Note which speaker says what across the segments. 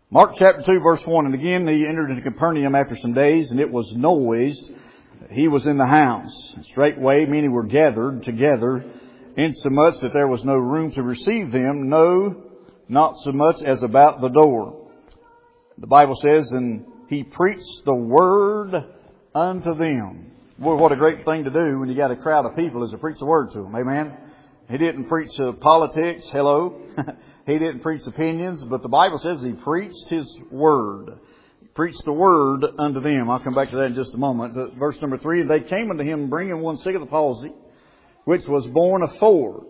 Speaker 1: Mark chapter 2 verse 1, and again he entered into Capernaum after some days, and it was noised he was in the house. Straightway many were gathered together, insomuch that there was no room to receive them, no, not so much as about the door. The Bible says, and he preached the word unto them. Boy, what a great thing to do when you got a crowd of people is to preach the word to them. Amen. He didn't preach politics. Hello. He didn't preach opinions, but the Bible says he preached his word. He preached the word unto them. I'll come back to that in just a moment. Verse number 3, and they came unto him bringing one sick of the palsy, which was born of 4.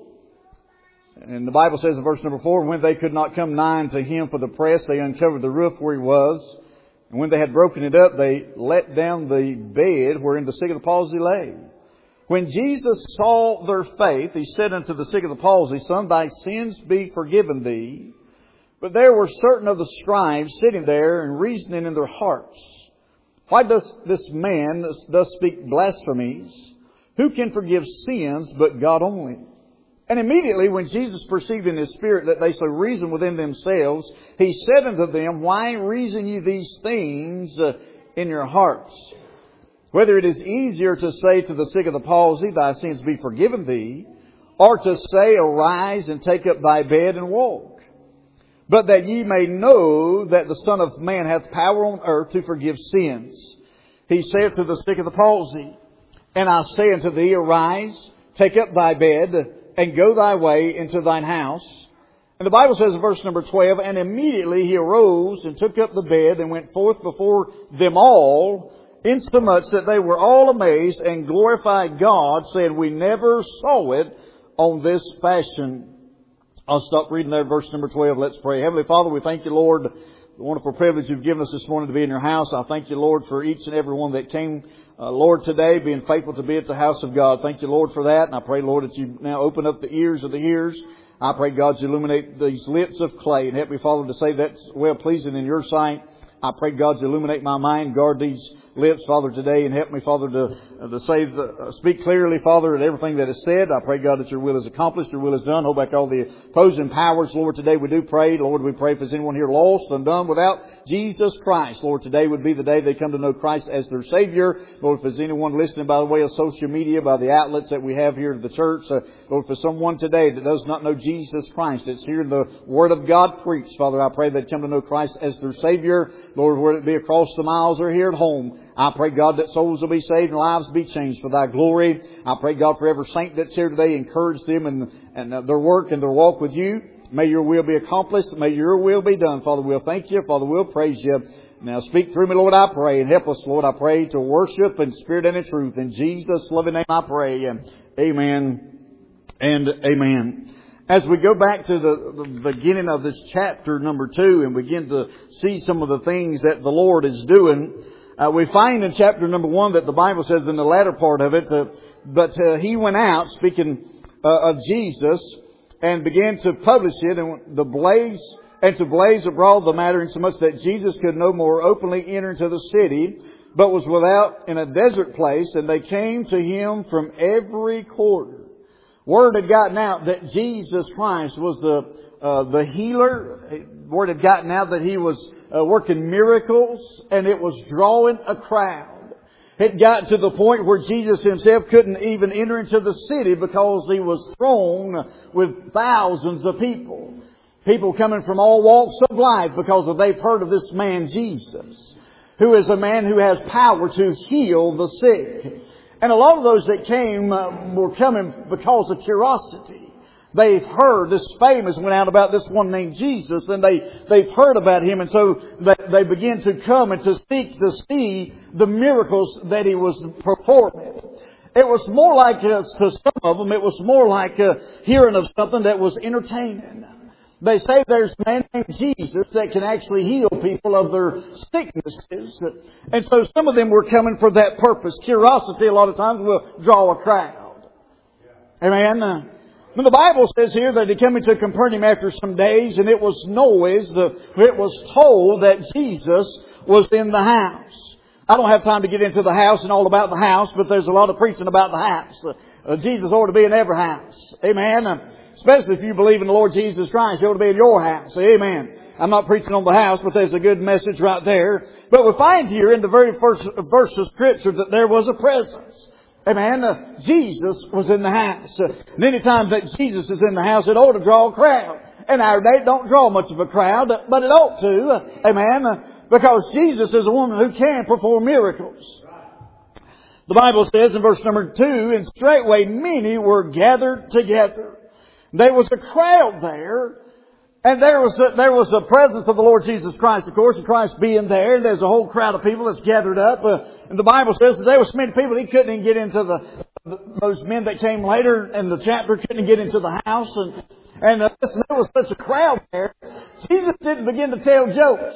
Speaker 1: And the Bible says in verse number 4, when they could not come nigh unto him for the press, they uncovered the roof where he was. And when they had broken it up, they let down the bed wherein the sick of the palsy lay. When Jesus saw their faith, he said unto the sick of the palsy, Son, thy sins be forgiven thee. But there were certain of the scribes sitting there and reasoning in their hearts, Why doth this man thus speak blasphemies? Who can forgive sins but God only? And immediately when Jesus perceived in his spirit that they so reasoned within themselves, he said unto them, Why reason ye these things in your hearts? Whether it is easier to say to the sick of the palsy, Thy sins be forgiven thee, or to say, Arise and take up thy bed and walk. But that ye may know that the Son of Man hath power on earth to forgive sins. He saith to the sick of the palsy, And I say unto thee, Arise, take up thy bed, and go thy way into thine house. And the Bible says in verse number 12, And immediately he arose and took up the bed and went forth before them all, insomuch that they were all amazed and glorified God, saying, We never saw it on this fashion. I'll stop reading there, verse number 12. Let's pray. Heavenly Father, we thank you, Lord, the wonderful privilege you've given us this morning to be in your house. I thank you, Lord, for each and every one that came, Lord, today, being faithful to be at the house of God. Thank you, Lord, for that. And I pray, Lord, that you now open up the ears of the hearers. I pray, God, you illuminate these lips of clay and help me, Father, to say that's well pleasing in your sight. I pray, God, to illuminate my mind, guard these lips, Father, today, and help me, Father, to speak clearly, Father, at everything that is said. I pray, God, that your will is accomplished, your will is done. Hold back all the opposing powers, Lord. Today we do pray, Lord, we pray if there's anyone here lost and done without Jesus Christ, Lord, today would be the day they come to know Christ as their Savior. Lord, if there's anyone listening by the way of social media, by the outlets that we have here at the church, Lord, for someone today that does not know Jesus Christ, that's hearing the Word of God preached, Father, I pray they'd come to know Christ as their Savior. Lord, whether it be across the miles or here at home, I pray, God, that souls will be saved and lives be changed for thy glory. I pray, God, for every saint that's here today, encourage them in their work and their walk with you. May your will be accomplished. May your will be done. Father, we'll thank you. Father, we'll praise you. Now speak through me, Lord, I pray, and help us, Lord, I pray, to worship in spirit and in truth. In Jesus' loving name I pray. Amen and amen. As we go back to the beginning of this chapter number 2 and begin to see some of the things that the Lord is doing, we find in chapter number 1 that the Bible says in the latter part of it, but he went out, speaking of Jesus, and began to publish it, and to blaze abroad the matter, insomuch that Jesus could no more openly enter into the city, but was without in a desert place, and they came to him from every quarter. Word had gotten out that Jesus Christ was the healer. Word had gotten out that he was working miracles, and it was drawing a crowd. It got to the point where Jesus himself couldn't even enter into the city because he was thrown with thousands of people. People coming from all walks of life because they've heard of this man Jesus, who is a man who has power to heal the sick. And a lot of those that came were coming because of curiosity. They've heard this fame has went out about this one named Jesus, and they've heard about him, and so they begin to come and to seek to see the miracles that he was performing. It was more like, to some of them, it was more like hearing of something that was entertaining. They say there's a man named Jesus that can actually heal people of their sicknesses. And so some of them were coming for that purpose. Curiosity a lot of times will draw a crowd. Amen. When the Bible says here that he came into Capernaum after some days, and it was noised, it was told that Jesus was in the house. I don't have time to get into the house and all about the house, but there's a lot of preaching about the house. Jesus ought to be in every house. Amen. Especially if you believe in the Lord Jesus Christ, He ought to be in your house. Amen. I'm not preaching on the house, but there's a good message right there. But we find here in the very first verse of Scripture that there was a presence. Amen. Jesus was in the house. And any time that Jesus is in the house, it ought to draw a crowd. And our day don't draw much of a crowd, but it ought to. Amen. Because Jesus is a one who can perform miracles. The Bible says in verse number 2, and straightway many were gathered together. There was a crowd there. And there was the presence of the Lord Jesus Christ, of course, and Christ being there. And there's a whole crowd of people that's gathered up. And the Bible says that there were so many people, he couldn't even get into those men that came later in the chapter couldn't get into the house. And listen, there was such a crowd there. Jesus didn't begin to tell jokes.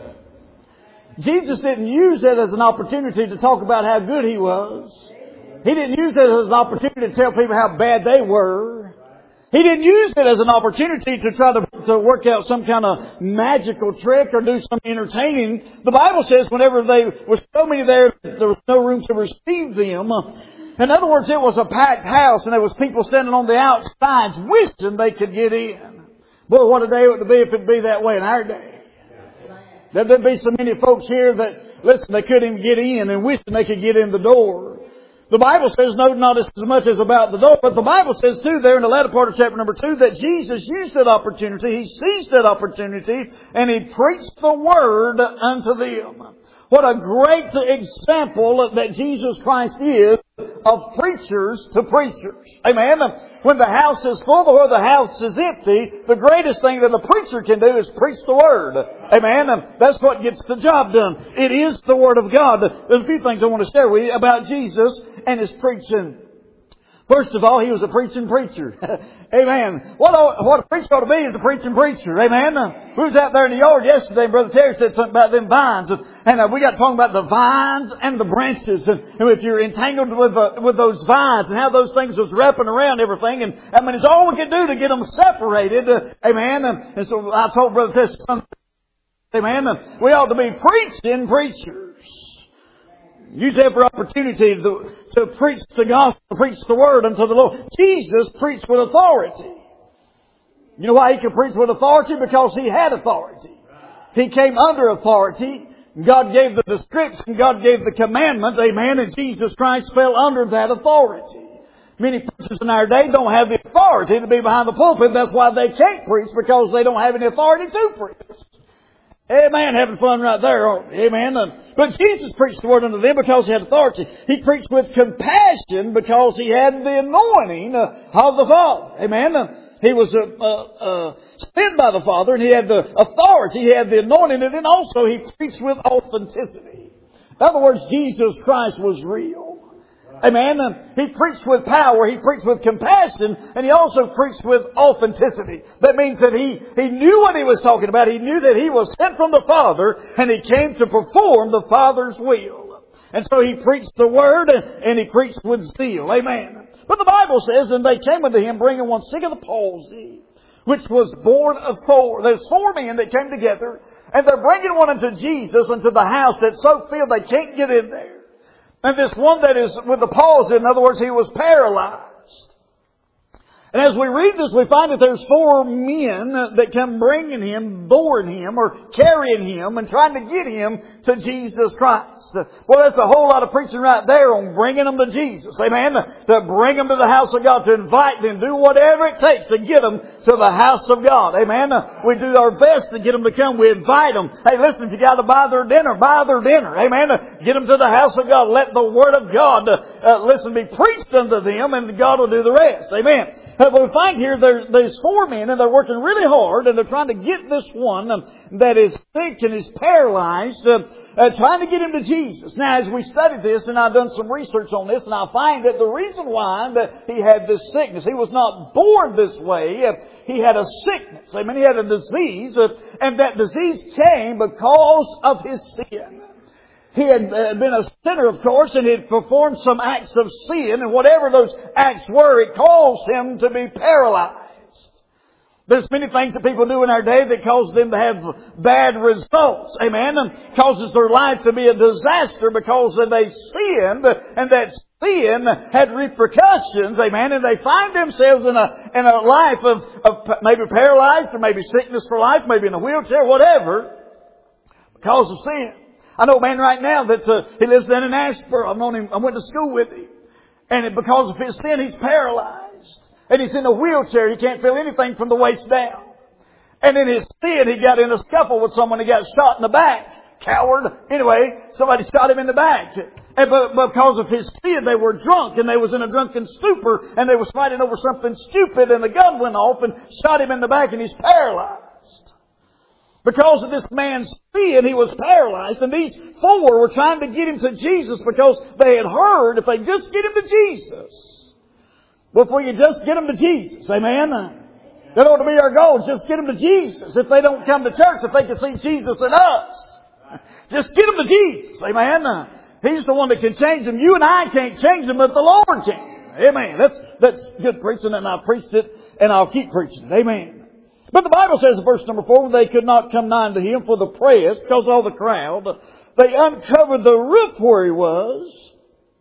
Speaker 1: Jesus didn't use it as an opportunity to talk about how good He was. He didn't use it as an opportunity to tell people how bad they were. He didn't use it as an opportunity to try to work out some kind of magical trick or do some entertaining. The Bible says whenever there was so many there was no room to receive them. In other words, it was a packed house and there was people standing on the outsides wishing they could get in. Boy, what a day it would be if it would be that way in our day. There'd be so many folks here that, listen, they couldn't even get in and wishing they could get in the door. The Bible says, no, not as much as about the door, but the Bible says too there in the latter part of chapter number 2 that Jesus used that opportunity. He seized that opportunity and He preached the Word unto them. What a great example that Jesus Christ is of preachers to preachers. Amen. When the house is full or the house is empty, the greatest thing that a preacher can do is preach the Word. Amen. That's what gets the job done. It is the Word of God. There's a few things I want to share with you about Jesus and His preaching. First of all, He was a preaching preacher. Amen. What a preacher ought to be is a preaching preacher. Amen. We was out there in the yard yesterday and Brother Terry said something about them vines. And we got talking about the vines and the branches. And if you're entangled with those vines and how those things was wrapping around everything. And I mean, it's all we could do to get them separated. Amen. And so I told Brother Terry something. Amen. We ought to be preaching preachers. Use every opportunity to preach the gospel, preach the Word unto the Lord. Jesus preached with authority. You know why He could preach with authority? Because He had authority. He came under authority. God gave the description. God gave the commandment. Amen. And Jesus Christ fell under that authority. Many preachers in our day don't have the authority to be behind the pulpit. That's why they can't preach, because they don't have any authority to preach. Amen. Having fun right there, aren't we? Amen. But Jesus preached the Word unto them because He had authority. He preached with compassion because He had the anointing of the Father. Amen. He was sent by the Father and He had the authority. He had the anointing. And then also He preached with authenticity. In other words, Jesus Christ was real. Amen. He preached with power. He preached with compassion. And He also preached with authenticity. That means that He knew what He was talking about. He knew that He was sent from the Father and He came to perform the Father's will. And so He preached the Word and He preached with zeal. Amen. But the Bible says, and they came unto Him bringing one sick of the palsy, which was born of 4. There's 4 men that came together and they're bringing one unto Jesus into the house that's so filled they can't get in there. And this one that is with the palsy, in other words, he was paralyzed. And as we read this, we find that there's 4 men that come bringing him, boring him, or carrying him, and trying to get him to Jesus Christ. Well, that's a whole lot of preaching right there on bringing them to Jesus. Amen. To bring them to the house of God, to invite them, do whatever it takes to get them to the house of God. Amen. We do our best to get them to come. We invite them. Hey, listen, if you got to buy their dinner, buy their dinner. Amen. Get them to the house of God. Let the Word of God, be preached unto them, and God will do the rest. Amen. But we find here there's 4 men and they're working really hard and they're trying to get this one that is sick and is paralyzed, trying to get him to Jesus. Now, as we studied this, and I've done some research on this, and I find that the reason why that he had this sickness, he was not born this way. He had a sickness. I mean, he had a disease, and that disease came because of his sin. He had been a sinner, of course, and he had performed some acts of sin. And whatever those acts were, it caused him to be paralyzed. There's many things that people do in our day that cause them to have bad results. Amen. And causes their life to be a disaster because they sinned. And that sin had repercussions, amen, and they find themselves in a life of maybe paralyzed or maybe sickness for life, maybe in a wheelchair, whatever, because of sin. I know a man right now he lives down in Ashburn. I've known him, I went to school with him. And because of his sin, he's paralyzed. And he's in a wheelchair. He can't feel anything from the waist down. And in his sin, he got in a scuffle with someone. He got shot in the back. Coward. Anyway, somebody shot him in the back. And because of his sin, they were drunk and they was in a drunken stupor and they was fighting over something stupid and the gun went off and shot him in the back and he's paralyzed. Because of this man's sin, he was paralyzed. And these four were trying to get him to Jesus because they had heard if they just get him to Jesus. Well, if we could just get him to Jesus, amen? That ought to be our goal, just get them to Jesus. If they don't come to church, if they can see Jesus in us, just get them to Jesus. Amen. He's the one that can change them. You and I can't change them, but the Lord can. Amen. That's good preaching, and I've preached it, and I'll keep preaching it. Amen. But the Bible says in verse number 4, they could not come nigh unto him for the press, because of all the crowd. They uncovered the roof where he was.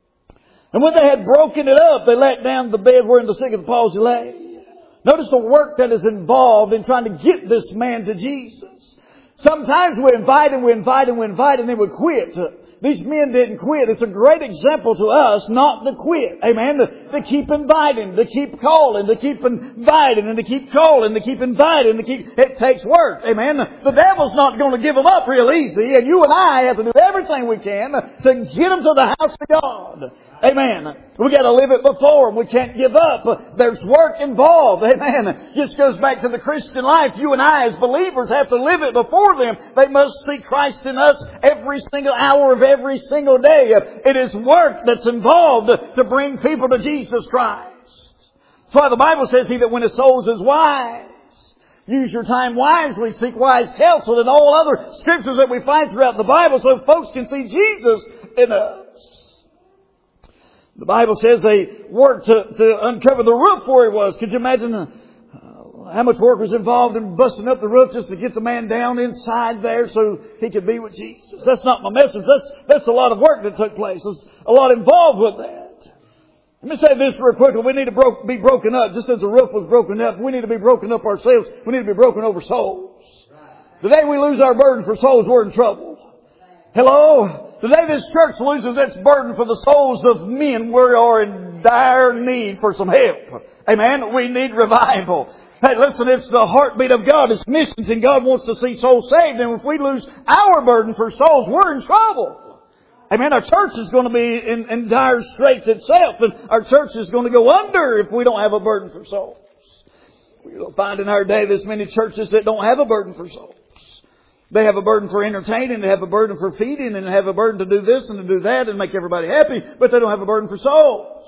Speaker 1: And when they had broken it up, they let down the bed wherein the sick of the palsy lay. Notice the work that is involved in trying to get this man to Jesus. Sometimes we invite him, and then we quit. These men didn't quit. It's a great example to us not to quit. Amen. To keep inviting, to keep calling, to keep inviting, and to keep calling, to keep inviting, it takes work. Amen. The devil's not going to give them up real easy, and you and I have to do everything we can to get them to the house of God. Amen. We got to live it before them. We can't give up. There's work involved. Amen. Just goes back to the Christian life. You and I as believers have to live it before them. They must see Christ in us every single hour of every single day. It is work that's involved to bring people to Jesus Christ. That's why the Bible says, he that winneth souls is wise. Use your time wisely. Seek wise counsel, and all other scriptures that we find throughout the Bible so folks can see Jesus in us. The Bible says they worked to uncover the roof where he was. Could you imagine how much work was involved in busting up the roof just to get the man down inside there so he could be with Jesus? That's not my message. That's a lot of work that took place. There's a lot involved with that. Let me say this real quickly. We need to be broken up. Just as the roof was broken up, we need to be broken up ourselves. We need to be broken over souls. The day we lose our burden for souls, we're in trouble. Hello? The day this church loses its burden for the souls of men, we are in dire need for some help. Amen? We need revival. Hey, listen, it's the heartbeat of God. It's missions, and God wants to see souls saved. And if we lose our burden for souls, we're in trouble. Amen? Our church is going to be in dire straits itself, and our church is going to go under if we don't have a burden for souls. We'll find in our day there's many churches that don't have a burden for souls. They have a burden for entertaining, they have a burden for feeding, and they have a burden to do this and to do that and make everybody happy, but they don't have a burden for souls.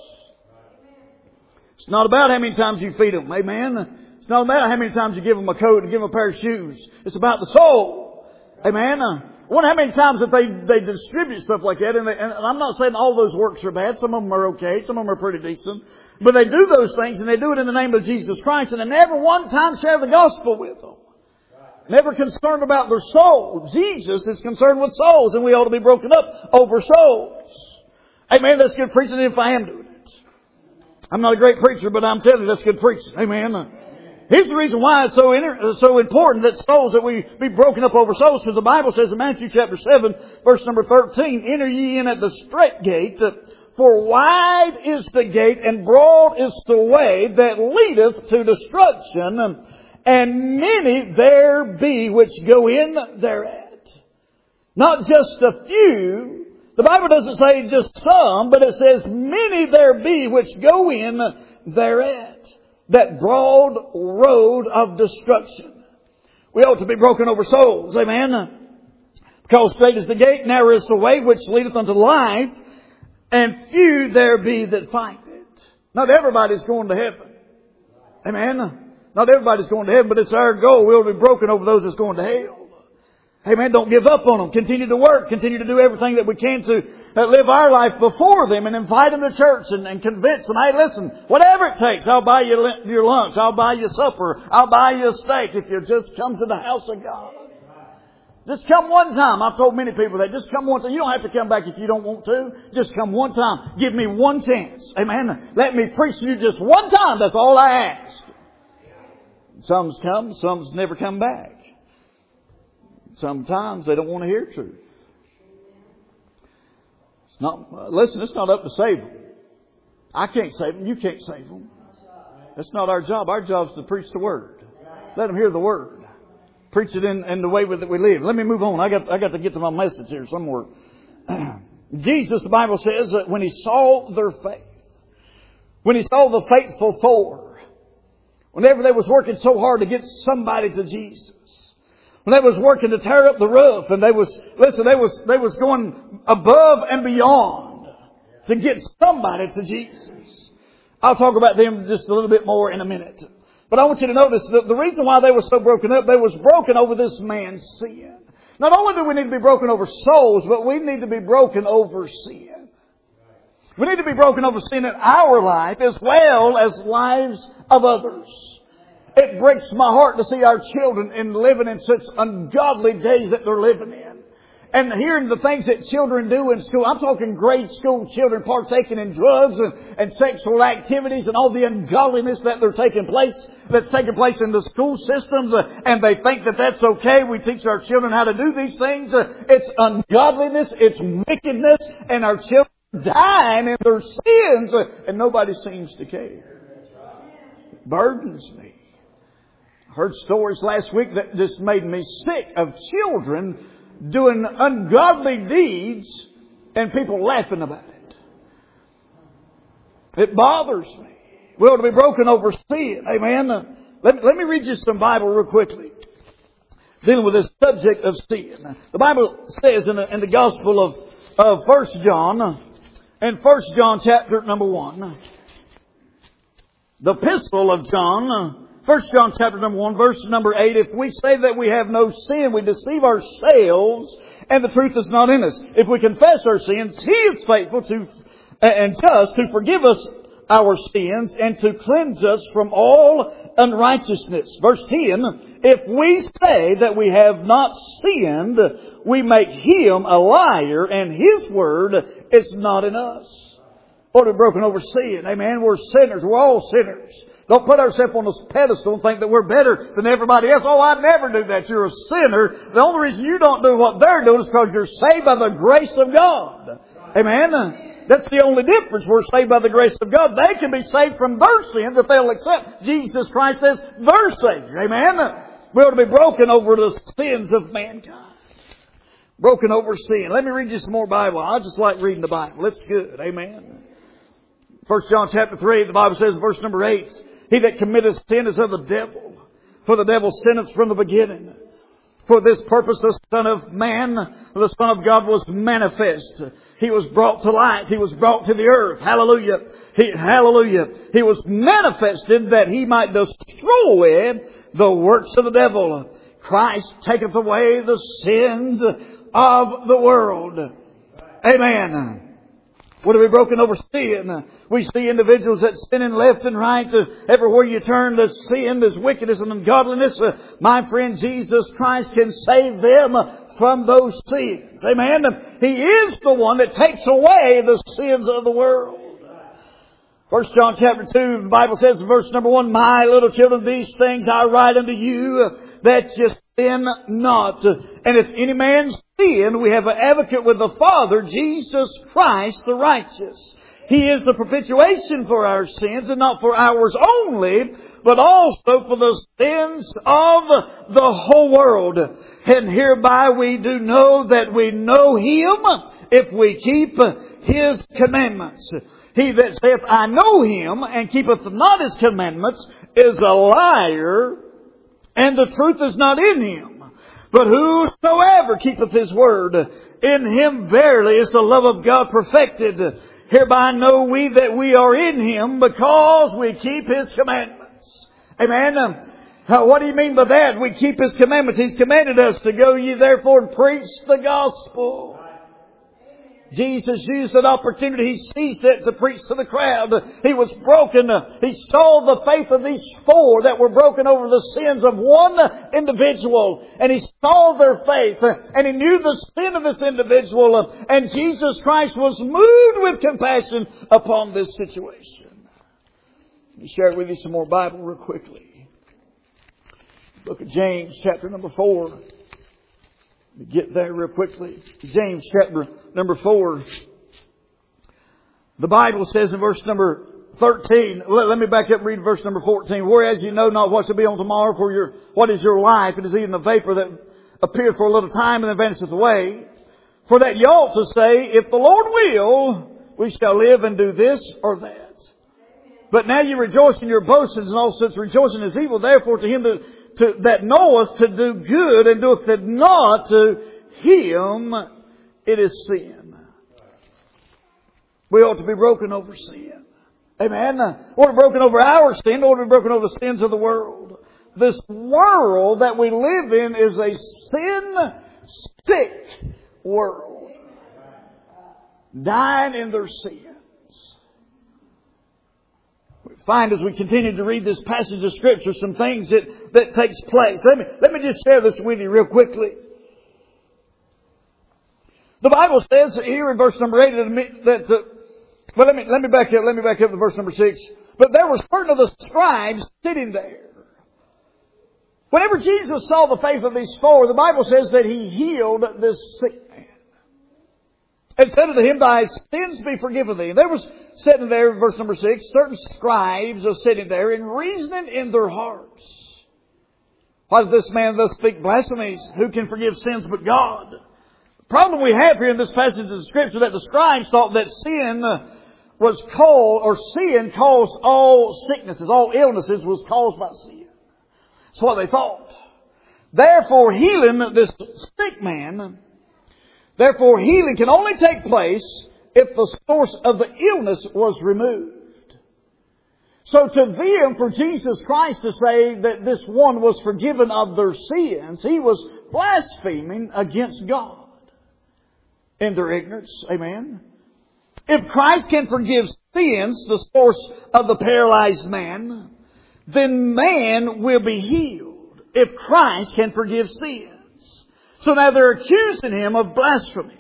Speaker 1: It's not about how many times you feed them. Amen? It's not about how many times you give them a coat and give them a pair of shoes. It's about the soul. Amen? I wonder how many times that they distribute stuff like that. And I'm not saying all those works are bad. Some of them are okay. Some of them are pretty decent. But they do those things, and they do it in the name of Jesus Christ. And they never one time share the gospel with them. Never concerned about their soul. Jesus is concerned with souls, and we ought to be broken up over souls. Amen. That's good preaching if I am doing it. I'm not a great preacher, but I'm telling you that's good preaching. Amen. Here's the reason why it's so important that souls, that we be broken up over souls, because the Bible says in Matthew chapter 7, verse number 13, enter ye in at the strait gate, for wide is the gate and broad is the way that leadeth to destruction, and many there be which go in thereat. Not just a few. The Bible doesn't say just some, but it says many there be which go in thereat. That broad road of destruction. We ought to be broken over souls. Amen. Because straight is the gate, narrow is the way which leadeth unto life, and few there be that find it. Not everybody's going to heaven. Amen. Not everybody's going to heaven, but it's our goal. We'll be broken over those that's going to hell. Amen. Don't give up on them. Continue to work. Continue to do everything that we can to live our life before them and invite them to church and convince them, hey, listen, whatever it takes, I'll buy you your lunch. I'll buy you supper. I'll buy you a steak if you just come to the house of God. Just come one time. I've told many people that. Just come one time. You don't have to come back if you don't want to. Just come one time. Give me one chance. Amen. Let me preach to you just one time. That's all I ask. Some's come. Some's never come back. Sometimes they don't want to hear truth. It's not, listen, it's not up to save them. I can't save them. You can't save them. That's not our job. Our job is to preach the Word. Let them hear the Word. Preach it in the way that we live. Let me move on. I got to get to my message here somewhere. Jesus, the Bible says that when He saw their faith, when He saw the faithful four, whenever they was working so hard to get somebody to Jesus, when they was working to tear up the roof, and they was going above and beyond to get somebody to Jesus. I'll talk about them just a little bit more in a minute. But I want you to notice that the reason why they were so broken up, they was broken over this man's sin. Not only do we need to be broken over souls, but we need to be broken over sin. We need to be broken over sin in our life as well as lives of others. It breaks my heart to see our children living in such ungodly days that they're living in. And hearing the things that children do in school. I'm talking grade school children partaking in drugs and sexual activities and all the ungodliness that's taking place in the school systems. And they think that that's okay. We teach our children how to do these things. It's ungodliness. It's wickedness. And our children dying in their sins. And nobody seems to care. It burdens me. I heard stories last week that just made me sick of children doing ungodly deeds and people laughing about it. It bothers me. We ought to be broken over sin. Amen. Let me read you some Bible real quickly. Dealing with this subject of sin. The Bible says in the Gospel of 1 John, in 1 John chapter number 1, the Epistle of John, 1 John chapter number 1, verse number 8, if we say that we have no sin, we deceive ourselves, and the truth is not in us. If we confess our sins, He is faithful and just to forgive us our sins and to cleanse us from all unrighteousness. Verse 10, if we say that we have not sinned, we make Him a liar, and His word is not in us. Or we're broken over sin. Amen. We're sinners. We're all sinners. Don't put ourselves on this pedestal and think that we're better than everybody else. Oh, I'd never do that. You're a sinner. The only reason you don't do what they're doing is because you're saved by the grace of God. Amen. That's the only difference. We're saved by the grace of God. They can be saved from their sins if they'll accept Jesus Christ as their Savior. Amen. We ought to be broken over the sins of mankind. Broken over sin. Let me read you some more Bible. I just like reading the Bible. It's good. Amen. 1 John chapter 3, the Bible says, verse number 8, He that committeth sin is of the devil, for the devil sinneth from the beginning. For this purpose the Son of Man, the Son of God, was manifest. He was brought to light. He was brought to the earth. Hallelujah. Hallelujah. He was manifested that He might destroy the works of the devil. Christ taketh away the sins of the world. Amen. What have we broken over sin? We see individuals that sinning left and right. Everywhere you turn, there's sin, there's wickedness and ungodliness. My friend, Jesus Christ can save them from those sins. Amen. He is the one that takes away the sins of the world. 1 John chapter 2, the Bible says in verse number 1, My little children, these things I write unto you, that you sin not. And if any man sin, we have an advocate with the Father, Jesus Christ the righteous. He is the propitiation for our sins, and not for ours only, but also for the sins of the whole world. And hereby we do know that we know Him if we keep His commandments. He that saith, I know Him, and keepeth not His commandments, is a liar, and the truth is not in him. But whosoever keepeth His word, in him verily is the love of God perfected. Hereby know we that we are in Him, because we keep His commandments. Amen. What do you mean by that? We keep His commandments. He's commanded us to go ye therefore and preach the gospel. Jesus used that opportunity. He seized it to preach to the crowd. He was broken. He saw the faith of these four that were broken over the sins of one individual. And He saw their faith. And He knew the sin of this individual. And Jesus Christ was moved with compassion upon this situation. Let me share with you some more Bible real quickly. Look at James chapter number 4. Let me get there real quickly. James chapter number 4. The Bible says in verse number 13, let me back up and read verse number 14. Whereas you know not what shall be on tomorrow, for what is your life? It is even a vapor that appeareth for a little time and then vanisheth away. For that ye ought to say, if the Lord will, we shall live and do this or that. But now you rejoice in your boastings, and all such rejoicing is evil. Therefore to him that knoweth to do good and doeth it not, to him it is sin. We ought to be broken over sin. Amen. We ought to be broken over our sin. We ought to be broken over the sins of the world. This world that we live in is a sin-sick world. Dying in their sins. We find as we continue to read this passage of Scripture some things that takes place. Let me just share this with you real quickly. The Bible says here in verse number 8 let me back up to verse number 6. But there were certain of the scribes sitting there. Whenever Jesus saw the faith of these four, the Bible says that He healed this sick man. And said unto him, thy sins be forgiven thee. And there was sitting there, verse number 6, certain scribes are sitting there and reasoning in their hearts. Why does this man thus speak blasphemies? Who can forgive sins but God? The problem we have here in this passage of Scripture that the scribes thought that sin caused all sicknesses, all illnesses was caused by sin. That's what they thought. Therefore, healing can only take place if the source of the illness was removed. So to them, for Jesus Christ to say that this one was forgiven of their sins, He was blaspheming against God in their ignorance. Amen. If Christ can forgive sins, the source of the paralyzed man, then man will be healed if Christ can forgive sins. So now they're accusing Him of blasphemy.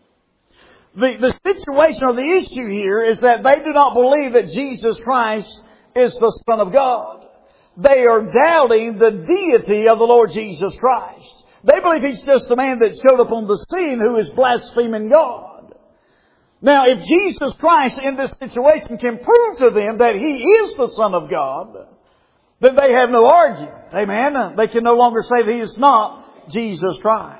Speaker 1: The situation or the issue here is that they do not believe that Jesus Christ is the Son of God. They are doubting the deity of the Lord Jesus Christ. They believe He's just a man that showed up on the scene who is blaspheming God. Now, if Jesus Christ in this situation can prove to them that He is the Son of God, then they have no argument. Amen. They can no longer say that He is not Jesus Christ.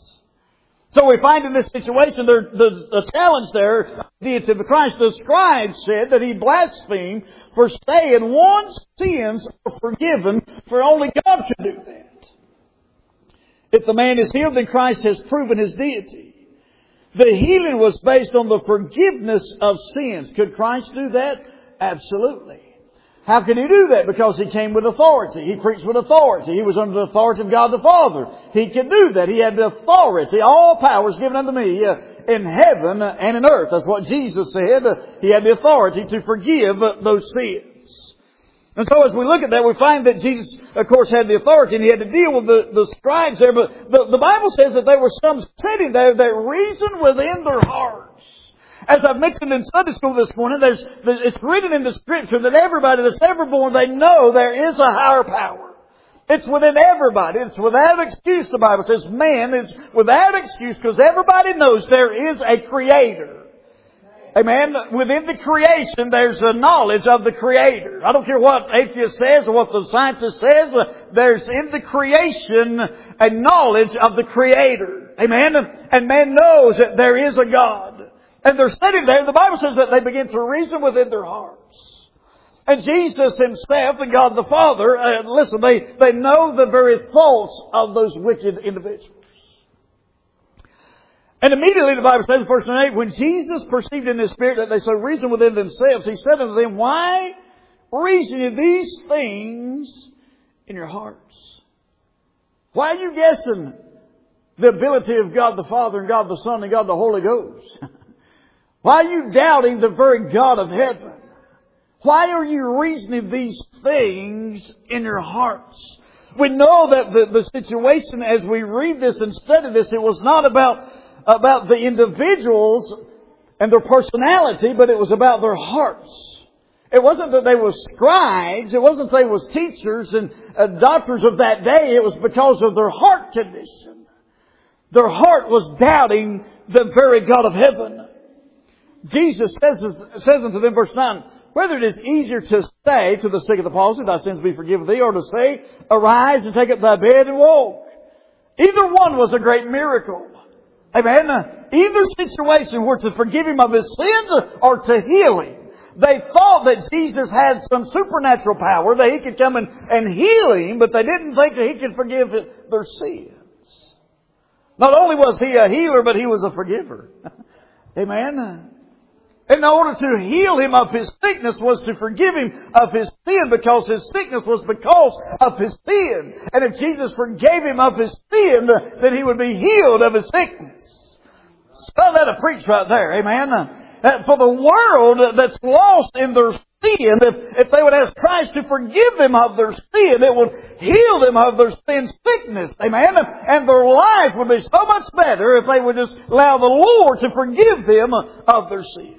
Speaker 1: So we find in this situation the challenge there, the deity of Christ. The scribes said that He blasphemed for saying one's sins are forgiven, for only God can do that. If the man is healed, then Christ has proven His deity. The healing was based on the forgiveness of sins. Could Christ do that? Absolutely. How could He do that? Because He came with authority. He preached with authority. He was under the authority of God the Father. He could do that. He had the authority. All power is given unto me in heaven and in earth. That's what Jesus said. He had the authority to forgive those sins. And so as we look at that, we find that Jesus, of course, had the authority and He had to deal with the scribes there. But the Bible says that there were some sitting there that reasoned within their hearts. As I've mentioned in Sunday school this morning, it's written in the Scripture that everybody that's ever born, they know there is a higher power. It's within everybody. It's without excuse, the Bible says. Man is without excuse because everybody knows there is a Creator. Amen. Within the creation, there's a knowledge of the Creator. I don't care what atheist says or what the scientist says. There's in the creation a knowledge of the Creator. Amen. And man knows that there is a God. And they're sitting there, the Bible says that they begin to reason within their hearts. And Jesus Himself and God the Father, listen, they know the very thoughts of those wicked individuals. And immediately the Bible says in verse 8, when Jesus perceived in His spirit that they so reasoned within themselves, He said unto them, why reason you these things in your hearts? Why are you guessing the ability of God the Father and God the Son and God the Holy Ghost? Why are you doubting the very God of heaven? Why are you reasoning these things in your hearts? We know that the situation as we read this and study this, it was not about the individuals and their personality, but it was about their hearts. It wasn't that they were scribes. It wasn't that they were teachers and doctors of that day. It was because of their heart condition. Their heart was doubting the very God of heaven. Jesus says unto them, verse 9, whether it is easier to say to the sick of the palsy, thy sins be forgiven thee, or to say, arise and take up thy bed and walk. Either one was a great miracle. Amen. Either situation were to forgive him of his sins or to heal him. They thought that Jesus had some supernatural power, that He could come and heal him, but they didn't think that He could forgive their sins. Not only was He a healer, but He was a forgiver. Amen. In order to heal him of his sickness was to forgive him of his sin, because his sickness was because of his sin. And if Jesus forgave him of his sin, then he would be healed of his sickness. So that'll preach right there. Amen. For the world that's lost in their sin, if they would ask Christ to forgive them of their sin, it would heal them of their sin sickness. Amen. And their life would be so much better if they would just allow the Lord to forgive them of their sin.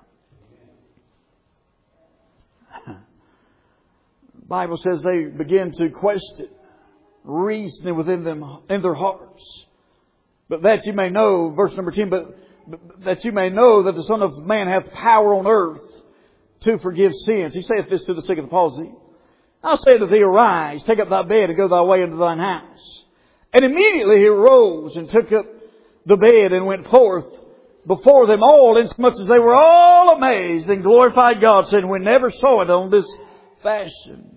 Speaker 1: The Bible says they begin to question, reasoning within them, in their hearts. But that you may know, verse number 10, but that you may know that the Son of Man hath power on earth to forgive sins. He saith this to the sick of the palsy. I'll say to thee, arise, take up thy bed, and go thy way into thine house. And immediately he arose and took up the bed and went forth before them all, insomuch as they were all amazed and glorified God, saying, we never saw it on this fashion.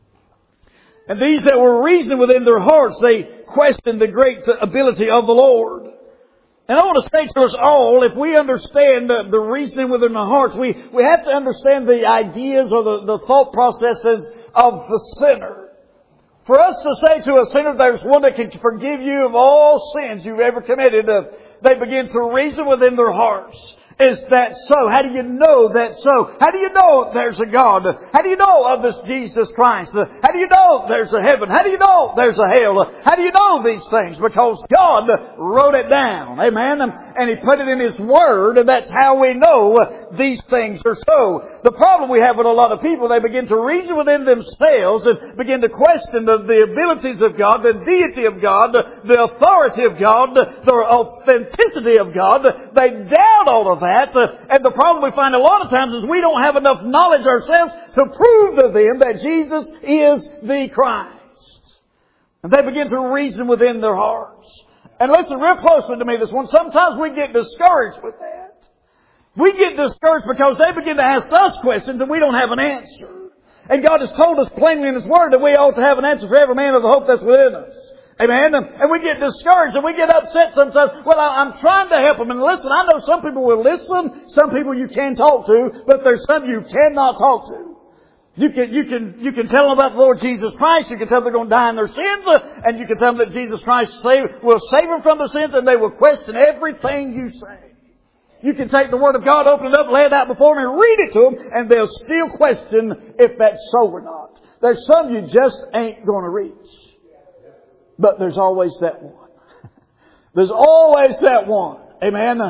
Speaker 1: And these that were reasoning within their hearts, they questioned the great ability of the Lord. And I want to say to us all, if we understand the reasoning within our hearts, we have to understand the ideas or the thought processes of the sinner. For us to say to a sinner, there's one that can forgive you of all sins you've ever committed, they begin to reason within their hearts. Is that so? How do you know that's so? How do you know there's a God? How do you know of this Jesus Christ? How do you know there's a heaven? How do you know there's a hell? How do you know these things? Because God wrote it down. Amen. And He put it in His Word, and that's how we know these things are so. The problem we have with a lot of people, they begin to reason within themselves and begin to question the abilities of God, the deity of God, the authority of God, the authenticity of God. They doubt all of that. And the problem we find a lot of times is we don't have enough knowledge ourselves to prove to them that Jesus is the Christ. And they begin to reason within their hearts. And listen real closely to me this one. Sometimes we get discouraged with that. We get discouraged because they begin to ask us questions and we don't have an answer. And God has told us plainly in His Word that we ought to have an answer for every man of the hope that's within us. Amen. And we get discouraged and we get upset sometimes. Well, I'm trying to help them. And listen, I know some people will listen. Some people you can talk to. But there's some you cannot talk to. You can tell them about the Lord Jesus Christ. You can tell them they're going to die in their sins. And you can tell them that Jesus Christ will save them from their sins. And they will question everything you say. You can take the Word of God, open it up, lay it out before them, and read it to them. And they'll still question if that's so or not. There's some you just ain't going to reach. But there's always that one. There's always that one. Amen.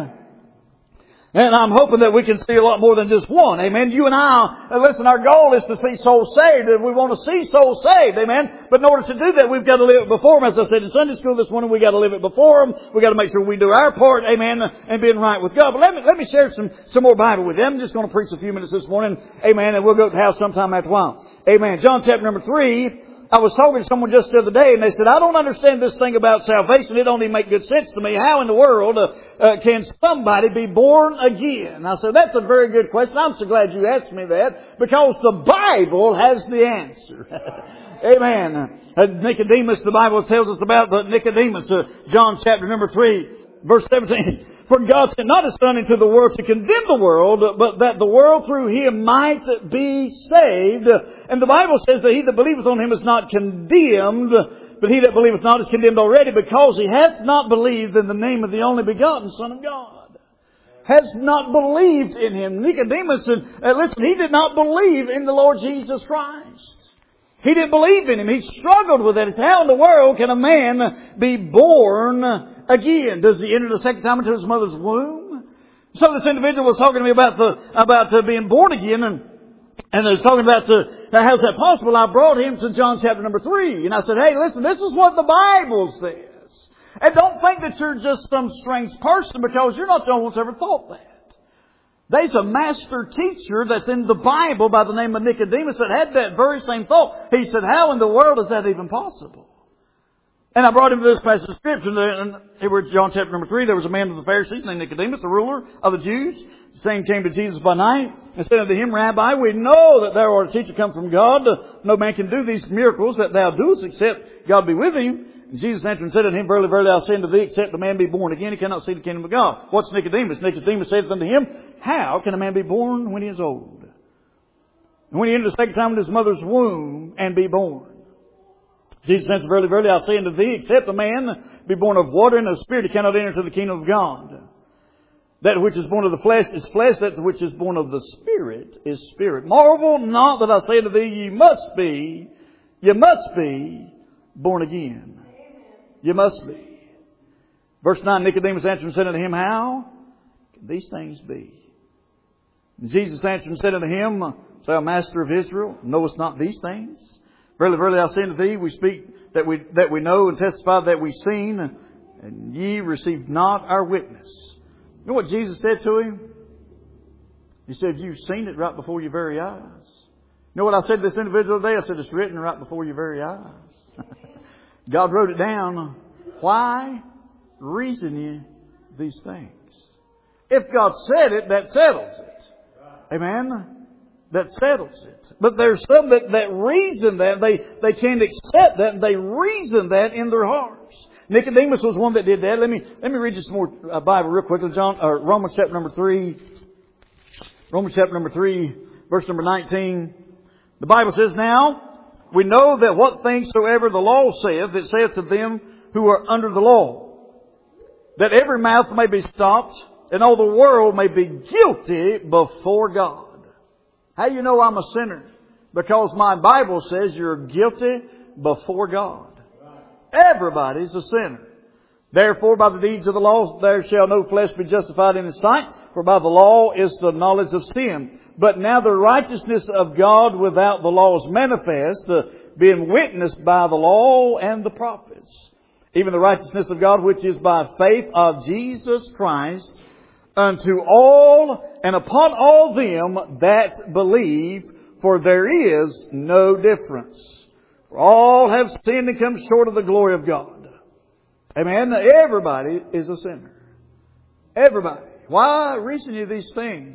Speaker 1: And I'm hoping that we can see a lot more than just one. Amen. You and I, listen, our goal is to see souls saved. And we want to see souls saved. Amen. But in order to do that, we've got to live it before them. As I said in Sunday school this morning, we've got to live it before them. We've got to make sure we do our part. Amen. And being right with God. But let me share some more Bible with you. I'm just going to preach a few minutes this morning. Amen. And we'll go to the house sometime after a while. Amen. John chapter number 3. I was talking to someone just the other day and they said, I don't understand this thing about salvation. It don't even make good sense to me. How in the world can somebody be born again? I said, that's a very good question. I'm so glad you asked me that because the Bible has the answer. Amen. Nicodemus, the Bible tells us about Nicodemus, John chapter number 3, verse 17. For God sent not His Son into the world to condemn the world, but that the world through Him might be saved. And the Bible says that he that believeth on Him is not condemned, but he that believeth not is condemned already, because he hath not believed in the name of the only begotten Son of God. has not believed in Him. Nicodemus, listen, he did not believe in the Lord Jesus Christ. He didn't believe in Him. He struggled with it. He said, how in the world can a man be born again? Does he enter the second time into his mother's womb? So this individual was talking to me about being born again, and he was talking about how's that possible. I brought him to John chapter number 3, and I said, hey, listen, this is what the Bible says. And don't think that you're just some strange person because you're not the only one who's ever thought that. There's a master teacher that's in the Bible by the name of Nicodemus that had that very same thought. He said, how in the world is that even possible? And I brought him to this passage of Scripture. And here we're at John chapter number 3. There was a man of the Pharisees named Nicodemus, a ruler of the Jews. The same came to Jesus by night and said unto him, Rabbi, we know that thou art a teacher come from God. No man can do these miracles that thou doest except God be with him. And Jesus answered and said unto him, Verily, verily, I say unto thee, except a man be born again, he cannot see the kingdom of God. What's Nicodemus? Nicodemus saith unto him, How can a man be born when he is old? And when he enter the second time in his mother's womb and be born? Jesus answered, Verily, verily, I say unto thee, except a man be born of water and of the Spirit, he cannot enter into the kingdom of God. That which is born of the flesh is flesh, that which is born of the Spirit is spirit. Marvel not that I say unto thee, you must be born again. You must be. Verse 9, Nicodemus answered and said unto him, How can these things be? And Jesus answered and said unto him, Thou master of Israel, knowest not these things? Verily, verily, I say unto thee, we speak that we know and testify that we seen, and ye receive not our witness. You know what Jesus said to him? He said, you've seen it right before your very eyes. You know what I said to this individual today? I said, it's written right before your very eyes. God wrote it down. Why reason you these things? If God said it, that settles it. Amen? That settles it. But there's some that reason that. They can't accept that, and they reason that in their hearts. Nicodemus was one that did that. Let me read you some more Bible real quickly. Romans chapter number 3. Romans chapter number 3, verse number 19. The Bible says, Now we know that what things soever the law saith, it saith to them who are under the law, that every mouth may be stopped, and all the world may be guilty before God. How do you know I'm a sinner? Because my Bible says you're guilty before God. Everybody's a sinner. Therefore, by the deeds of the law, there shall no flesh be justified in His sight, for by the law is the knowledge of sin. But now the righteousness of God without the law is manifest, being witnessed by the law and the prophets. Even the righteousness of God, which is by faith of Jesus Christ, unto all and upon all them that believe, for there is no difference. For all have sinned and come short of the glory of God. Amen. Everybody is a sinner. Everybody. Why reason you these things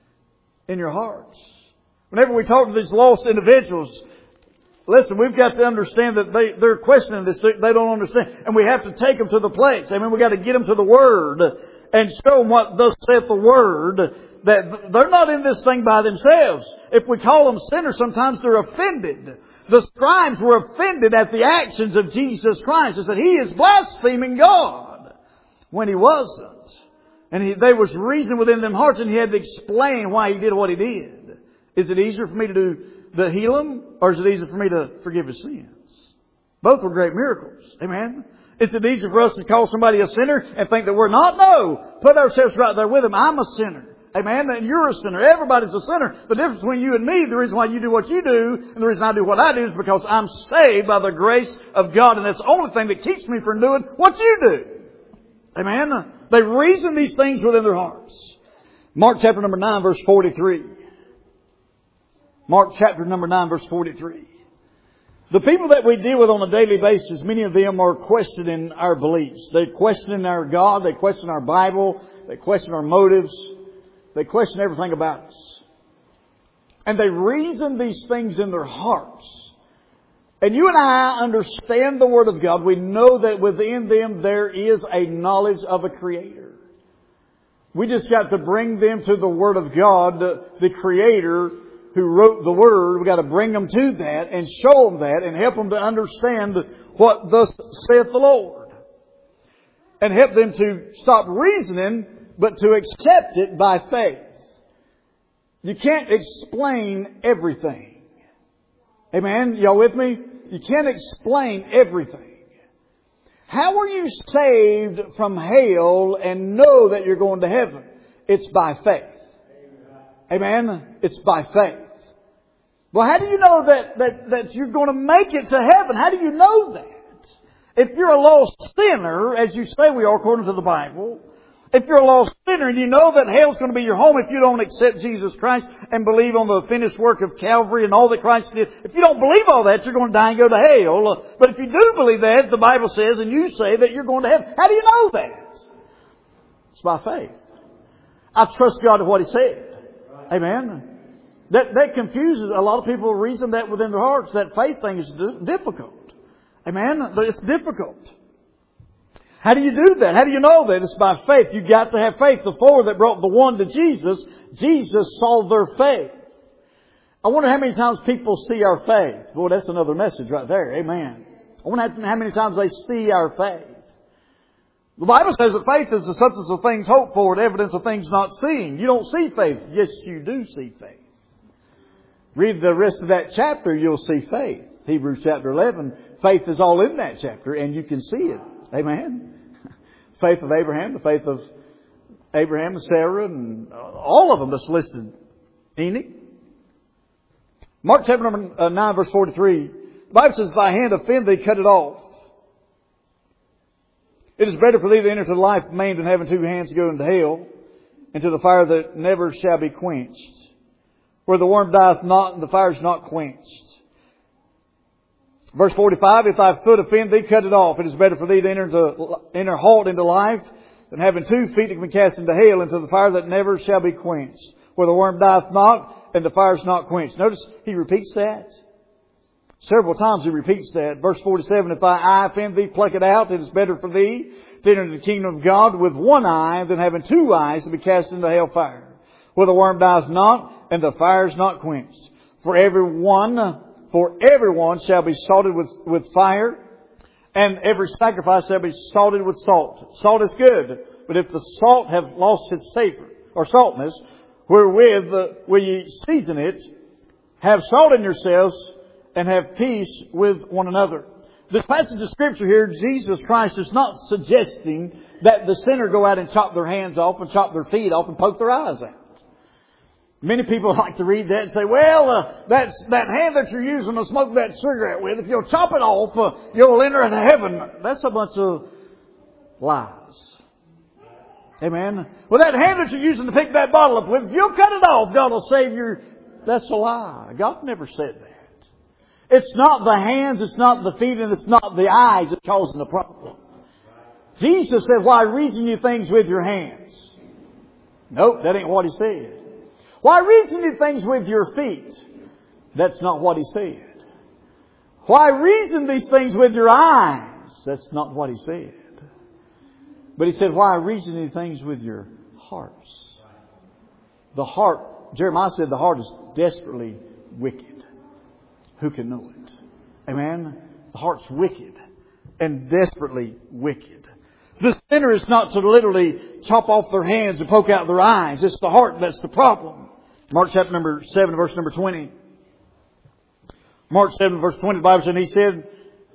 Speaker 1: in your hearts? Whenever we talk to these lost individuals, listen, we've got to understand that they're questioning this. They don't understand. And we have to take them to the place. Amen. We've got to get them to the Word and show them what thus saith the Word. That they're not in this thing by themselves. If we call them sinners, sometimes they're offended. The scribes were offended at the actions of Jesus Christ. They said, He is blaspheming God, when He wasn't. And there was reason within them hearts, and He had to explain why He did what He did. Is it easier for me to heal him, or is it easier for me to forgive his sins? Both were great miracles. Amen. Is it easier for us to call somebody a sinner and think that we're not? No. Put ourselves right there with him. I'm a sinner. Amen. And you're a sinner. Everybody's a sinner. The difference between you and me, the reason why you do what you do, and the reason I do what I do, is because I'm saved by the grace of God. And that's the only thing that keeps me from doing what you do. Amen. They reason these things within their hearts. Mark chapter number 9, verse 43. Mark chapter number 9, verse 43. The people that we deal with on a daily basis, many of them are questioning our beliefs. They're questioning our God. They question our Bible. They question our motives. They question everything about us. And they reason these things in their hearts. And you and I understand the Word of God. We know that within them there is a knowledge of a Creator. We just got to bring them to the Word of God, the Creator who wrote the Word. We've got to bring them to that and show them that and help them to understand what thus saith the Lord. And help them to stop reasoning but to accept it by faith. You can't explain everything. Amen? Y'all with me? You can't explain everything. How are you saved from hell and know that you're going to heaven? It's by faith. Amen? It's by faith. Well, how do you know that you're going to make it to heaven? How do you know that? If you're a lost sinner, as you say we are according to the Bible, if you're a lost sinner and you know that hell's going to be your home if you don't accept Jesus Christ and believe on the finished work of Calvary and all that Christ did, if you don't believe all that, you're going to die and go to hell. But if you do believe that, the Bible says, and you say that you're going to heaven, how do you know that? It's by faith. I trust God to what He said. Amen. That confuses a lot of people. Reason that within their hearts, that faith thing is difficult. Amen. But it's difficult. How do you do that? How do you know that? It's by faith. You've got to have faith. The four that brought the one to Jesus, Jesus saw their faith. I wonder how many times people see our faith. Boy, that's another message right there. Amen. I wonder how many times they see our faith. The Bible says that faith is the substance of things hoped for, the evidence of things not seen. You don't see faith. Yes, you do see faith. Read the rest of that chapter, you'll see faith. Hebrews chapter 11. Faith is all in that chapter, and you can see it. Amen. Faith of Abraham, the faith of Abraham and Sarah, and all of them that's listed. Enoch. Mark chapter number 9, verse 43. The Bible says, "Thy hand offend thee, cut it off. It is better for thee to enter into life maimed than having two hands to go into hell, into the fire that never shall be quenched, where the worm dieth not and the fire is not quenched." Verse 45, "If thy foot offend thee, cut it off. It is better for thee to enter halt into life than having 2 feet to be cast into hell, into the fire that never shall be quenched, where the worm dieth not and the fire is not quenched." Notice he repeats that. Several times he repeats that. Verse 47, "If thy eye offend thee, pluck it out. It is better for thee to enter the kingdom of God with one eye than having 2 eyes to be cast into hell fire, where the worm dieth not and the fire is not quenched. For everyone shall be salted with fire, and every sacrifice shall be salted with salt." Salt is good, but if the salt have lost its savor or saltness, wherewith will ye season it? Have salt in yourselves and have peace with one another. This passage of Scripture here, Jesus Christ is not suggesting that the sinner go out and chop their hands off and chop their feet off and poke their eyes out. Many people like to read that and say, well, that hand that you're using to smoke that cigarette with, if you'll chop it off, you'll enter into heaven. That's a bunch of lies. Amen. Well, that hand that you're using to pick that bottle up with, if you'll cut it off, God will save you. That's a lie. God never said that. It's not the hands, it's not the feet, and it's not the eyes that's causing the problem. Jesus said, "Why reason you things with your hands?" Nope, that ain't what He said. "Why reason you things with your feet?" That's not what He said. "Why reason these things with your eyes?" That's not what He said. But He said, "Why reason these things with your hearts?" The heart, Jeremiah said, the heart is desperately wicked. Who can know it? Amen? The heart's wicked and desperately wicked. The sinner is not to literally chop off their hands and poke out their eyes. It's the heart that's the problem. Mark chapter number 7, verse number 20. Mark 7, verse 20, the Bible said, "He said,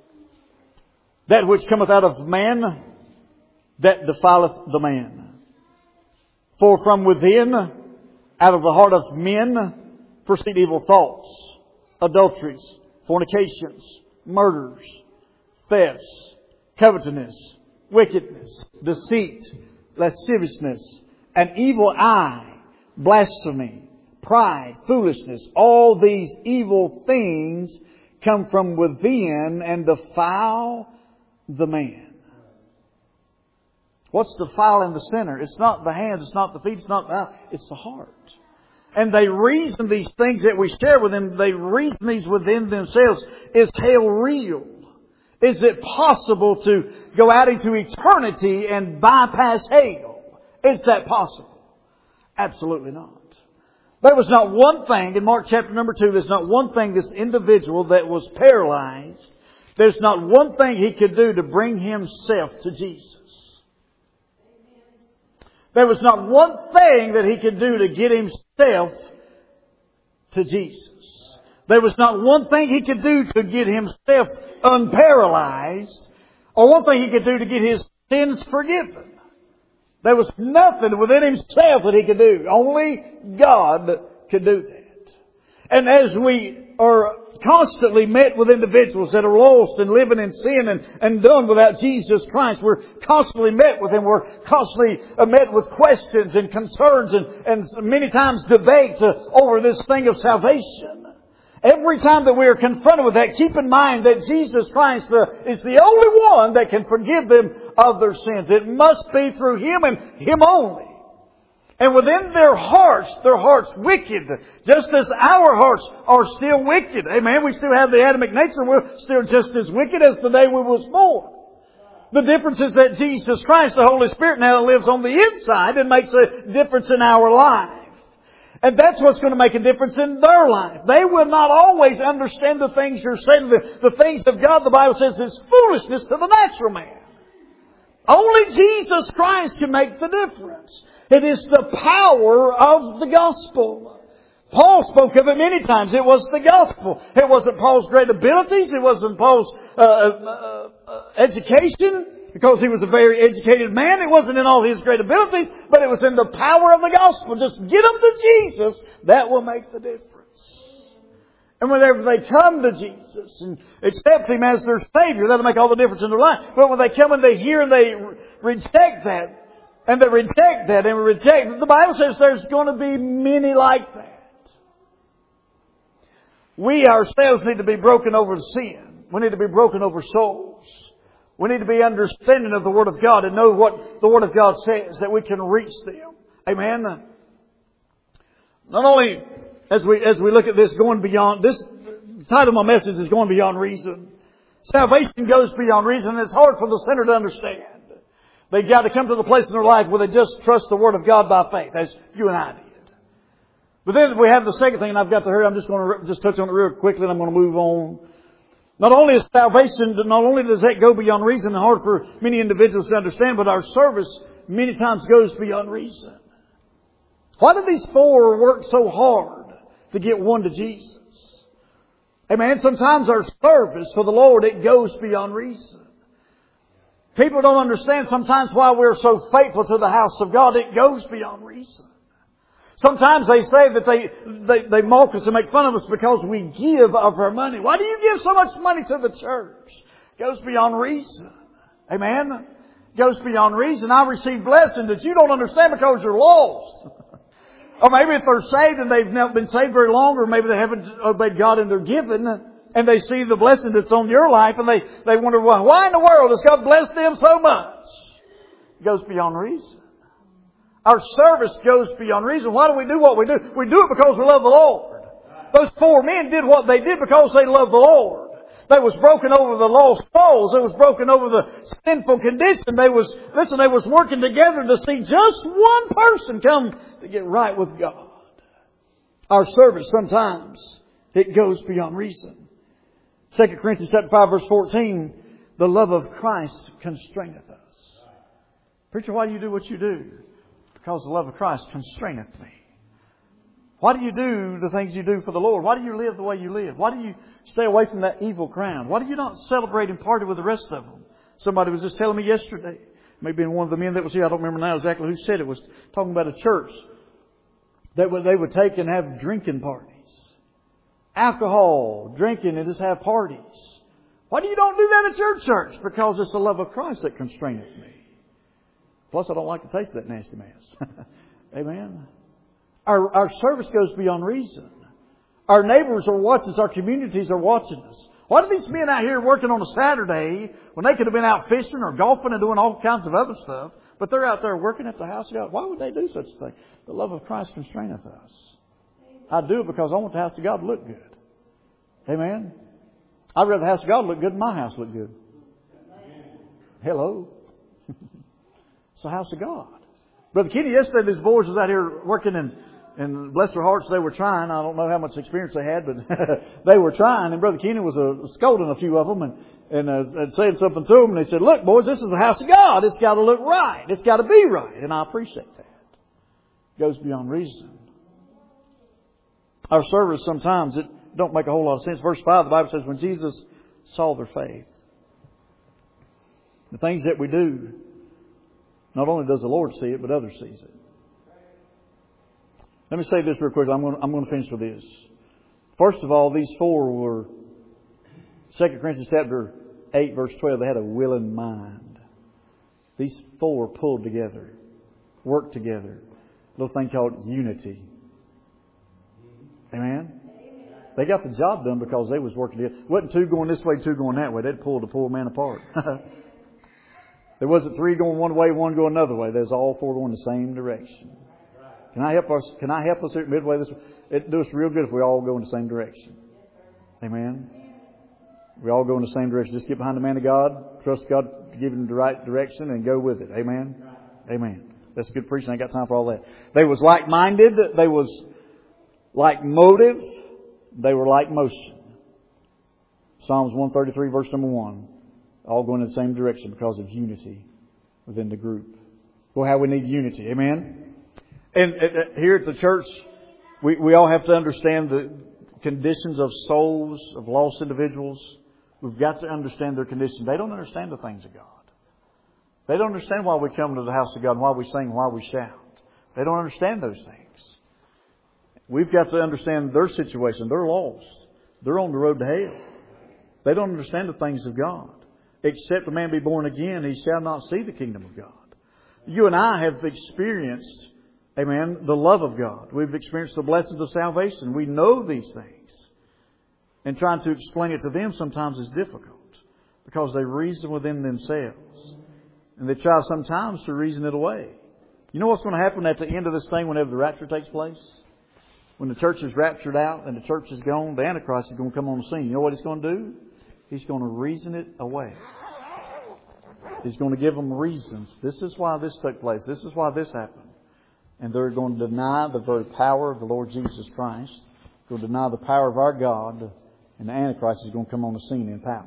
Speaker 1: that which cometh out of man, that defileth the man. For from within, out of the heart of men, proceed evil thoughts, adulteries, fornications, murders, thefts, covetousness, wickedness, deceit, lasciviousness, an evil eye, blasphemy, pride, foolishness. All these evil things come from within and defile the man." What's defiling the sinner? It's not the hands, it's not the feet, it's not the eye, it's the heart. And they reason these things that we share with them, they reason these within themselves. Is hell real? Is it possible to go out into eternity and bypass hell? Is that possible? Absolutely not. There was not one thing, in Mark chapter number 2, there's not one thing this individual that was paralyzed, there's not one thing he could do to bring himself to Jesus. There was not one thing that he could do to get himself to Jesus. There was not one thing he could do to get himself unparalyzed, or one thing he could do to get his sins forgiven. There was nothing within himself that he could do. Only God could do that. And as we are constantly met with individuals that are lost and living in sin and done without Jesus Christ, we're constantly met with Him. We're constantly met with questions and concerns and many times debate over this thing of salvation. Every time that we are confronted with that, keep in mind that Jesus Christ is the only one that can forgive them of their sins. It must be through Him and Him only. And within their hearts wicked, just as our hearts are still wicked. Amen. We still have the Adamic nature. We're still just as wicked as the day we was born. The difference is that Jesus Christ, the Holy Spirit, now lives on the inside and makes a difference in our life. And that's what's going to make a difference in their life. They will not always understand the things you're saying. The things of God, the Bible says, is foolishness to the natural man. Only Jesus Christ can make the difference. It is the power of the gospel. Paul spoke of it many times. It was the gospel. It wasn't Paul's great abilities. It wasn't Paul's education, because he was a very educated man. It wasn't in all his great abilities, but it was in the power of the gospel. Just get them to Jesus. That will make the difference. And whenever they come to Jesus and accept Him as their Savior, that'll make all the difference in their life. But when they come and they hear and they reject that, and they reject that and reject it, the Bible says there's going to be many like that. We ourselves need to be broken over sin. We need to be broken over souls. We need to be understanding of the Word of God and know what the Word of God says, that we can reach them. Amen. Not only as we look at this going beyond, this the title of my message is Going Beyond Reason. Salvation goes beyond reason, and it's hard for the sinner to understand. They've got to come to the place in their life where they just trust the Word of God by faith, as you and I did. But then we have the second thing, and I've got to hurry. I'm just going to touch on it real quickly, and I'm going to move on. Not only is salvation, not only does that go beyond reason and hard for many individuals to understand, but our service many times goes beyond reason. Why do these four work so hard to get one to Jesus? Amen. Sometimes our service for the Lord, it goes beyond reason. People don't understand sometimes why we're so faithful to the house of God. It goes beyond reason. Sometimes they say that they mock us and make fun of us because we give of our money. Why do you give so much money to the church? It goes beyond reason. Amen. It goes beyond reason. I receive blessings that you don't understand because you're lost. Or maybe if they're saved and they've not been saved very long, or maybe they haven't obeyed God in their giving, and they see the blessing that's on your life, and they wonder, well, why in the world has God blessed them so much? It goes beyond reason. Our service goes beyond reason. Why do we do what we do? We do it because we love the Lord. Those four men did what they did because they loved the Lord. They was broken over the lost souls. They was broken over the sinful condition. They was working together to see just one person come to get right with God. Our service sometimes, it goes beyond reason. 2 Corinthians chapter 5 verse 14, the love of Christ constraineth us. Preacher, why do you do what you do? Because the love of Christ constraineth me. Why do you do the things you do for the Lord? Why do you live the way you live? Why do you stay away from that evil crowd? Why do you not celebrate and party with the rest of them? Somebody was just telling me yesterday, maybe one of the men that was here, I don't remember now exactly who said it, was talking about a church that they would take and have drinking parties. Alcohol, drinking, and just have parties. Why do you don't do that at your church? Because it's the love of Christ that constraineth me. Plus, I don't like the taste of that nasty mess. Amen. Our service goes beyond reason. Our neighbors are watching us. Our communities are watching us. Why do these men out here working on a Saturday when they could have been out fishing or golfing and doing all kinds of other stuff, but they're out there working at the house of God? Why would they do such a thing? The love of Christ constraineth us. I do it because I want the house of God to look good. Amen. I'd rather the house of God look good than my house look good. Hello. It's the house of God. Brother Kenny, yesterday these boys was out here working, and And bless their hearts, they were trying. I don't know how much experience they had, but they were trying. And Brother Keenan was scolding a few of them and saying something to them. And they said, look, boys, this is the house of God. It's got to look right. It's got to be right. And I appreciate that. It goes beyond reason. Our service sometimes, it don't make a whole lot of sense. Verse 5, the Bible says, when Jesus saw their faith, the things that we do, not only does the Lord see it, but others sees it. Let me say this real quick. I'm going to finish with this. First of all, these four were, 2 Corinthians chapter 8, verse 12, they had a willing mind. These four pulled together, worked together. A little thing called unity. Amen? They got the job done because they was working together. It wasn't two going this way, two going that way. They'd pull the poor man apart. There wasn't three going one way, one going another way. There's all four going the same direction. Can I help us here at Midway this way? It'd do us real good if we all go in the same direction. Amen? We all go in the same direction. Just get behind the man of God. Trust God to give him the right direction and go with it. Amen? Amen. That's good preaching. I ain't got time for all that. They was like-minded. They was like motive. They were like motion. Psalms 133 verse number 1. All going in the same direction because of unity within the group. Well, how we need unity. Amen? And here at the church, we all have to understand the conditions of souls, of lost individuals. We've got to understand their condition. They don't understand the things of God. They don't understand why we come to the house of God and why we sing and why we shout. They don't understand those things. We've got to understand their situation. They're lost. They're on the road to hell. They don't understand the things of God. Except a man be born again, he shall not see the kingdom of God. You and I have experienced, amen, the love of God. We've experienced the blessings of salvation. We know these things. And trying to explain it to them sometimes is difficult because they reason within themselves. And they try sometimes to reason it away. You know what's going to happen at the end of this thing whenever the rapture takes place? When the church is raptured out and the church is gone, the Antichrist is going to come on the scene. You know what he's going to do? He's going to reason it away. He's going to give them reasons. This is why this took place. This is why this happened. And they're going to deny the very power of the Lord Jesus Christ. They're going to deny the power of our God. And the Antichrist is going to come on the scene in power.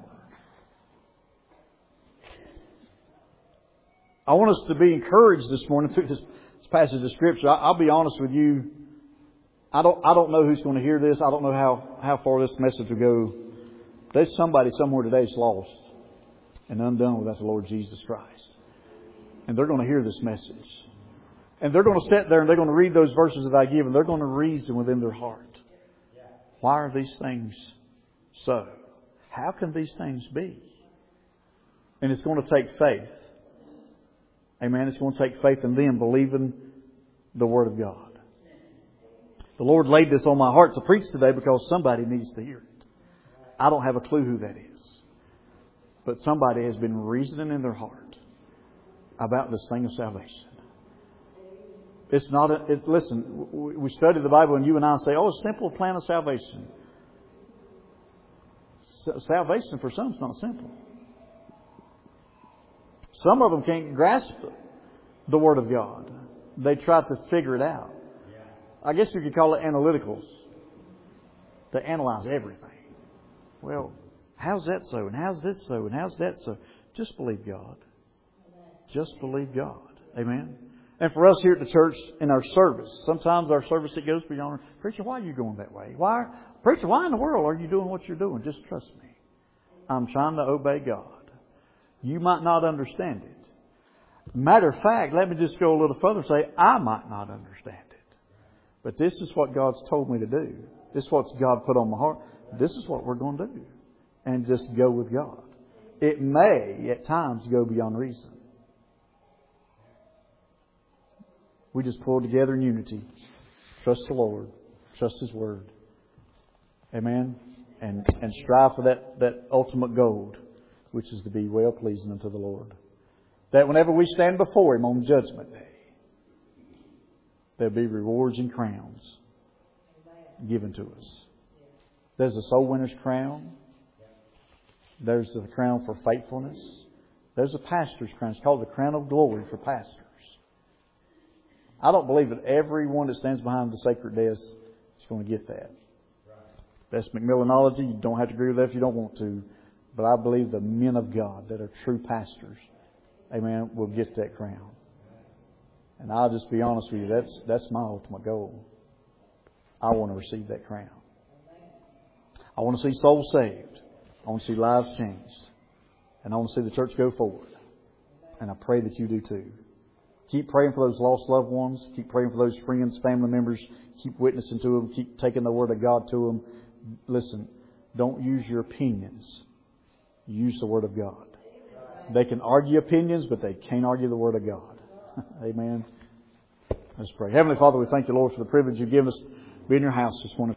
Speaker 1: I want us to be encouraged this morning through this passage of Scripture. I'll be honest with you. I don't know who's going to hear this. I don't know how far this message will go. There's somebody somewhere today that's lost and undone without the Lord Jesus Christ. And they're going to hear this message. And they're going to sit there and they're going to read those verses that I give and they're going to reason within their heart. Why are these things so? How can these things be? And it's going to take faith. Amen. It's going to take faith in them believing the Word of God. The Lord laid this on my heart to preach today because somebody needs to hear it. I don't have a clue who that is. But somebody has been reasoning in their heart about this thing of salvation. It's not listen, we study the Bible and you and I say, oh, it's a simple plan of salvation. Salvation for some is not simple. Some of them can't grasp the Word of God. They try to figure it out. I guess you could call it analyticals. They analyze everything. Well, how's that so? And how's this so? And how's that so? Just believe God. Just believe God. Amen. And for us here at the church in our service, sometimes our service it goes beyond. Preacher, why are you going that way? Preacher, why in the world are you doing what you're doing? Just trust me. I'm trying to obey God. You might not understand it. Matter of fact, let me just go a little further and say, I might not understand it. But this is what God's told me to do. This is what God put on my heart. This is what we're going to do. And just go with God. It may, at times, go beyond reason. We just pull together in unity. Trust the Lord. Trust His Word. Amen. And strive for that ultimate goal, which is to be well pleasing unto the Lord. That whenever we stand before Him on Judgment Day, there'll be rewards and crowns given to us. There's a soul winner's crown. There's the crown for faithfulness. There's a pastor's crown. It's called the crown of glory for pastors. I don't believe that everyone that stands behind the sacred desk is going to get that. That's McMillanology. You don't have to agree with that if you don't want to. But I believe the men of God that are true pastors, amen, will get that crown. And I'll just be honest with you, that's my ultimate goal. I want to receive that crown. I want to see souls saved. I want to see lives changed. And I want to see the church go forward. And I pray that you do too. Keep praying for those lost loved ones. Keep praying for those friends, family members. Keep witnessing to them. Keep taking the Word of God to them. Listen, don't use your opinions. Use the Word of God. They can argue opinions, but they can't argue the Word of God. Amen. Let's pray. Heavenly Father, we thank you, Lord, for the privilege you've given us to be in your house this morning.